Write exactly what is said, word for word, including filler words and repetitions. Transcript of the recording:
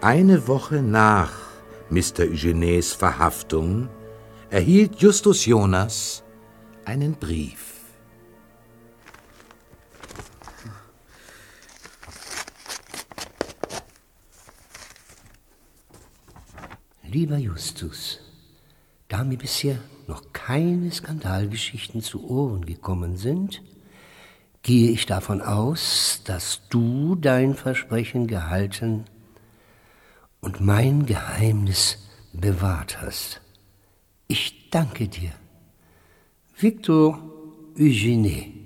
Eine Woche nach Mister Eugenies Verhaftung erhielt Justus Jonas einen Brief. Lieber Justus, da mir bisher noch keine Skandalgeschichten zu Ohren gekommen sind, gehe ich davon aus, dass du dein Versprechen gehalten und mein Geheimnis bewahrt hast. Ich danke dir. Victor Eugenie.